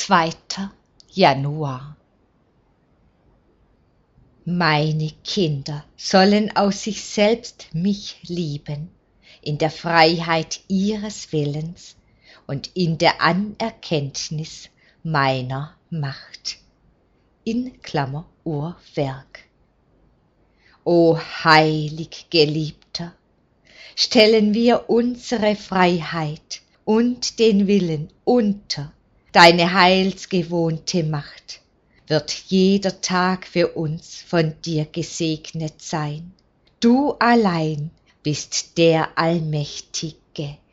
2. Januar. Meine Kinder sollen aus sich selbst mich lieben, in der Freiheit ihres Willens und in der Anerkenntnis meiner Macht. In Klammer Uhrwerk. O heilig Geliebter, stellen wir unsere Freiheit und den Willen unter deine heilsgewohnte Macht, wird jeder Tag für uns von dir gesegnet sein. Du allein bist der Allmächtige.